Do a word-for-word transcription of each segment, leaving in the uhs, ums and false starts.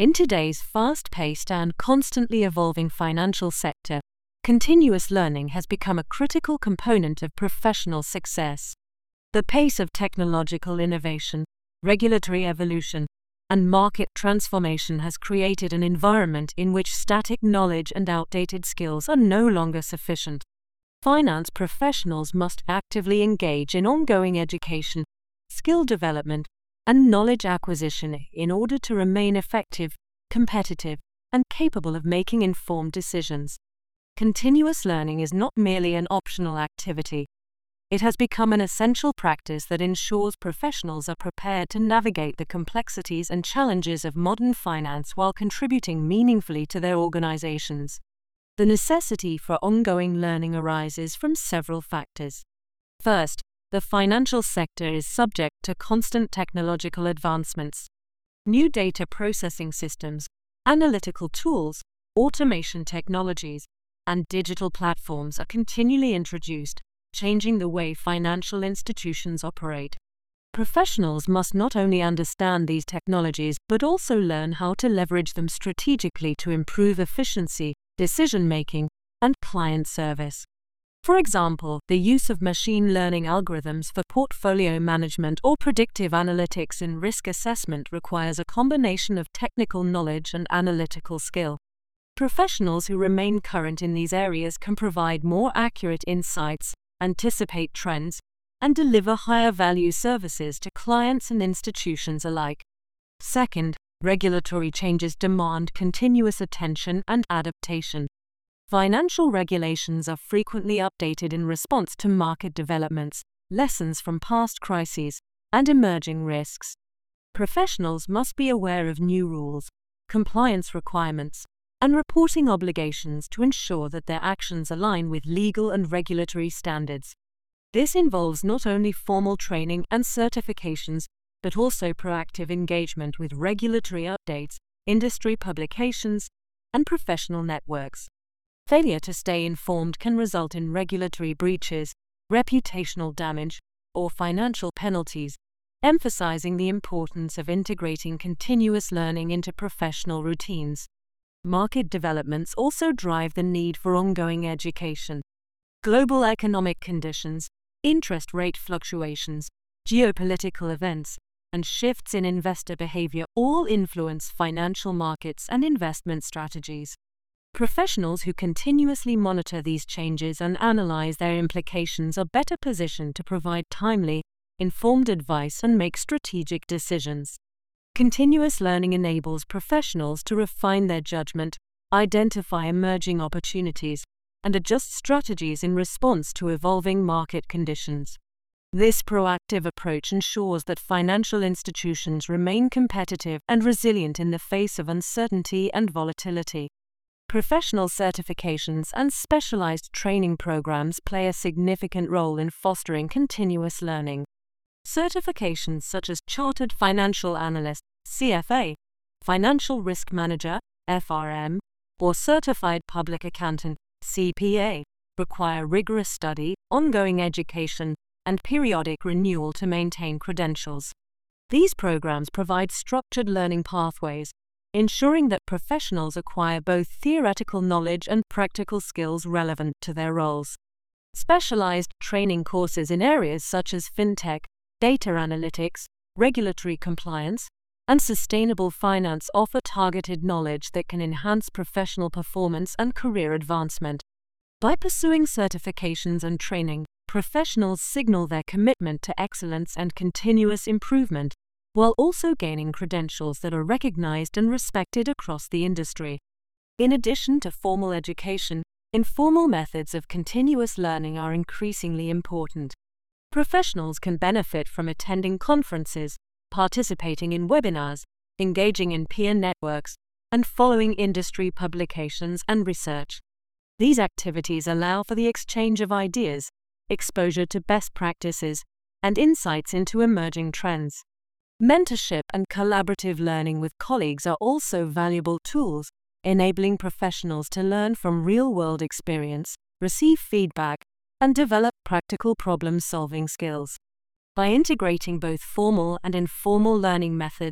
In today's fast-paced and constantly evolving financial sector, continuous learning has become a critical component of professional success. The pace of technological innovation, regulatory evolution, and market transformation has created an environment in which static knowledge and outdated skills are no longer sufficient. Finance professionals must actively engage in ongoing education, skill development, and knowledge acquisition in order to remain effective, competitive, and capable of making informed decisions. Continuous learning is not merely an optional activity. It has become an essential practice that ensures professionals are prepared to navigate the complexities and challenges of modern finance while contributing meaningfully to their organizations. The necessity for ongoing learning arises from several factors. First, the financial sector is subject to constant technological advancements. New data processing systems, analytical tools, automation technologies, and digital platforms are continually introduced, changing the way financial institutions operate. Professionals must not only understand these technologies but also learn how to leverage them strategically to improve efficiency, decision-making, and client service. For example, the use of machine learning algorithms for portfolio management or predictive analytics in risk assessment requires a combination of technical knowledge and analytical skill. Professionals who remain current in these areas can provide more accurate insights, anticipate trends, and deliver higher-value services to clients and institutions alike. Second, regulatory changes demand continuous attention and adaptation. Financial regulations are frequently updated in response to market developments, lessons from past crises, and emerging risks. Professionals must be aware of new rules, compliance requirements, and reporting obligations to ensure that their actions align with legal and regulatory standards. This involves not only formal training and certifications, but also proactive engagement with regulatory updates, industry publications, and professional networks. Failure to stay informed can result in regulatory breaches, reputational damage, or financial penalties, emphasizing the importance of integrating continuous learning into professional routines. Market developments also drive the need for ongoing education. Global economic conditions, interest rate fluctuations, geopolitical events, and shifts in investor behavior all influence financial markets and investment strategies. Professionals who continuously monitor these changes and analyze their implications are better positioned to provide timely, informed advice and make strategic decisions. Continuous learning enables professionals to refine their judgment, identify emerging opportunities, and adjust strategies in response to evolving market conditions. This proactive approach ensures that financial institutions remain competitive and resilient in the face of uncertainty and volatility. Professional certifications and specialized training programs play a significant role in fostering continuous learning. Certifications such as Chartered Financial Analyst, C F A, Financial Risk Manager, F R M, or Certified Public Accountant, C P A, require rigorous study, ongoing education, and periodic renewal to maintain credentials. These programs provide structured learning pathways, ensuring that professionals acquire both theoretical knowledge and practical skills relevant to their roles. Specialized training courses in areas such as fintech, data analytics, regulatory compliance, and sustainable finance offer targeted knowledge that can enhance professional performance and career advancement. By pursuing certifications and training, professionals signal their commitment to excellence and continuous improvement, while also gaining credentials that are recognized and respected across the industry. In addition to formal education, informal methods of continuous learning are increasingly important. Professionals can benefit from attending conferences, participating in webinars, engaging in peer networks, and following industry publications and research. These activities allow for the exchange of ideas, exposure to best practices, and insights into emerging trends. Mentorship and collaborative learning with colleagues are also valuable tools, enabling professionals to learn from real-world experience, receive feedback, and develop practical problem-solving skills. By integrating both formal and informal learning methods,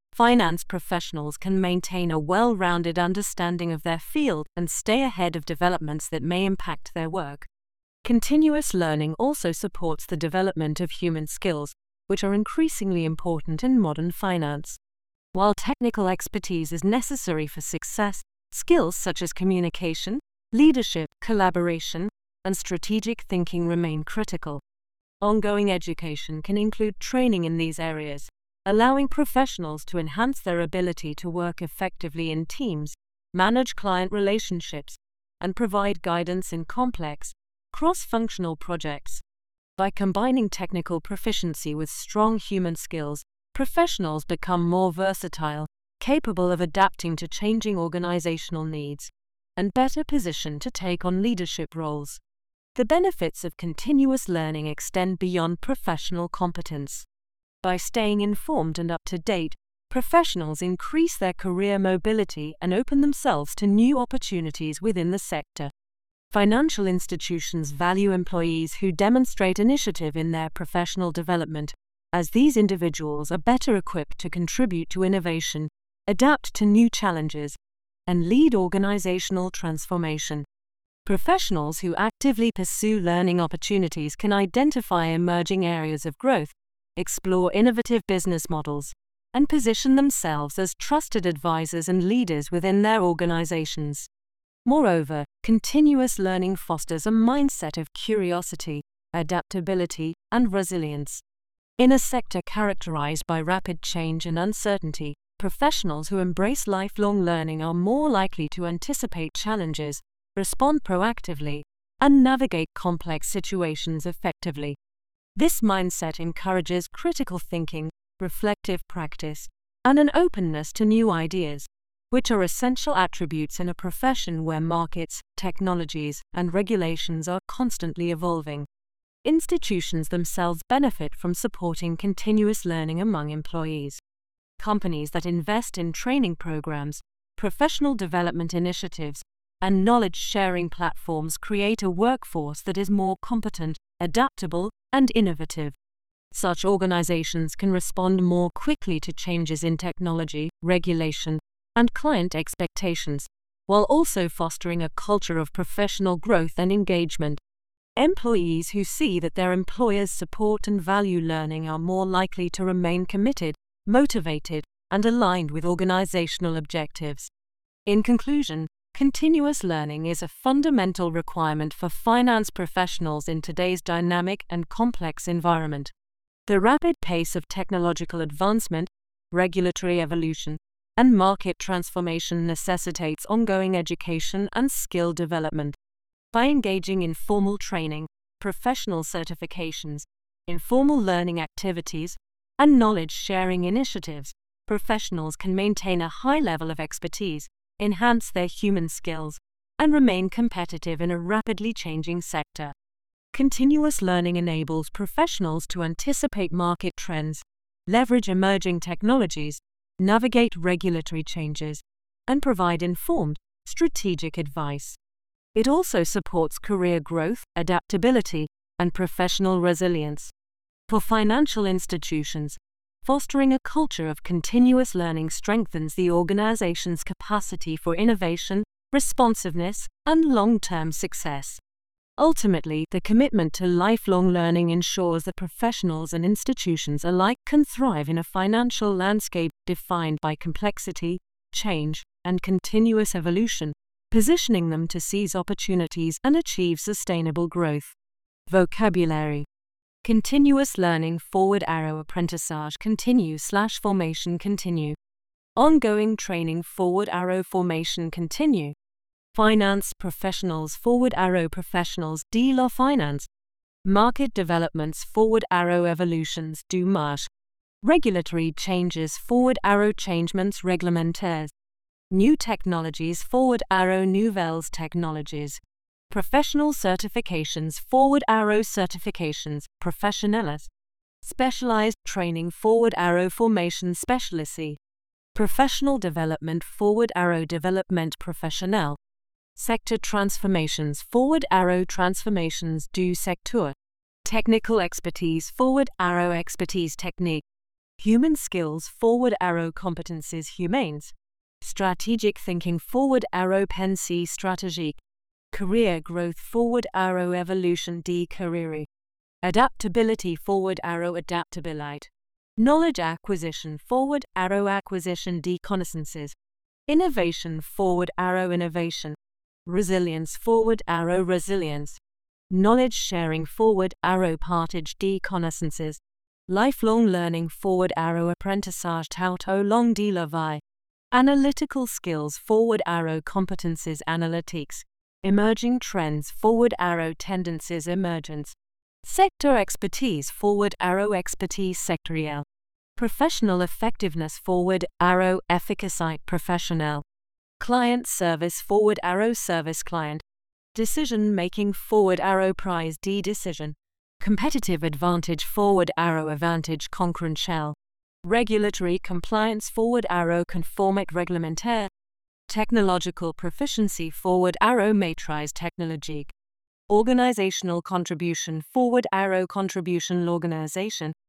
finance professionals can maintain a well-rounded understanding of their field and stay ahead of developments that may impact their work. Continuous learning also supports the development of human skills, which are increasingly important in modern finance. While technical expertise is necessary for success, skills such as communication, leadership, collaboration, and strategic thinking remain critical. Ongoing education can include training in these areas, allowing professionals to enhance their ability to work effectively in teams, manage client relationships, and provide guidance in complex, cross-functional projects. By combining technical proficiency with strong human skills, professionals become more versatile, capable of adapting to changing organizational needs, and better positioned to take on leadership roles. The benefits of continuous learning extend beyond professional competence. By staying informed and up to date, professionals increase their career mobility and open themselves to new opportunities within the sector. Financial institutions value employees who demonstrate initiative in their professional development, as these individuals are better equipped to contribute to innovation, adapt to new challenges, and lead organizational transformation. Professionals who actively pursue learning opportunities can identify emerging areas of growth, explore innovative business models, and position themselves as trusted advisors and leaders within their organizations. Moreover, continuous learning fosters a mindset of curiosity, adaptability, and resilience. In a sector characterized by rapid change and uncertainty, professionals who embrace lifelong learning are more likely to anticipate challenges, respond proactively, and navigate complex situations effectively. This mindset encourages critical thinking, reflective practice, and an openness to new ideas, which are essential attributes in a profession where markets, technologies, and regulations are constantly evolving. Institutions themselves benefit from supporting continuous learning among employees. Companies that invest in training programs, professional development initiatives, and knowledge-sharing platforms create a workforce that is more competent, adaptable, and innovative. Such organizations can respond more quickly to changes in technology, regulation, and client expectations, while also fostering a culture of professional growth and engagement. Employees who see that their employers support and value learning are more likely to remain committed, motivated, and aligned with organizational objectives. In conclusion, continuous learning is a fundamental requirement for finance professionals in today's dynamic and complex environment. The rapid pace of technological advancement, regulatory evolution, and market transformation necessitates ongoing education and skill development. By engaging in formal training, professional certifications, informal learning activities, and knowledge-sharing initiatives, professionals can maintain a high level of expertise, enhance their human skills, and remain competitive in a rapidly changing sector. Continuous learning enables professionals to anticipate market trends, leverage emerging technologies, navigate regulatory changes, and provide informed, strategic advice. It also supports career growth, adaptability, and professional resilience. For financial institutions, fostering a culture of continuous learning strengthens the organization's capacity for innovation, responsiveness, and long-term success. Ultimately, the commitment to lifelong learning ensures that professionals and institutions alike can thrive in a financial landscape defined by complexity, change, and continuous evolution, positioning them to seize opportunities and achieve sustainable growth. Vocabulary: continuous learning, forward arrow, apprentissage, continue slash formation, continue. Ongoing training, forward arrow, formation, continue. Finance professionals, forward arrow, professionals, dealer finance. Market developments, forward arrow, evolutions, du marché. Regulatory changes, forward arrow, changements réglementaires. New technologies, forward arrow, nouvelles technologies. Professional certifications, forward arrow, certifications, professionnels. Specialized training, forward arrow, formation, spécialisé. Professional development, forward arrow, développement professionnel. Sector transformations, forward arrow, transformations du secteur. Technical expertise, forward arrow, expertise technique. Human skills forward arrow competencies humanes. Strategic thinking forward arrow pensée stratégique. Career growth forward arrow evolution d carrière. Adaptability forward arrow adaptabilite. Knowledge acquisition forward arrow acquisition d connaissances. Innovation forward arrow innovation. Resilience forward arrow resilience. Knowledge sharing forward arrow partage d connaissances. Lifelong learning forward arrow apprentissage tout au long de la vie. Analytical skills forward arrow competences analytiques. Emerging trends forward arrow tendencies emergence. Sector expertise forward arrow expertise sectorielle. Professional effectiveness forward arrow efficacité professionnelle. Client service forward arrow service client. Decision making forward arrow prize d decision. Competitive advantage forward arrow advantage concurrentiel. Regulatory compliance forward arrow conformité réglementaire. Technological proficiency forward arrow maîtrise technologique. Organizational contribution forward arrow contribution l'organisation.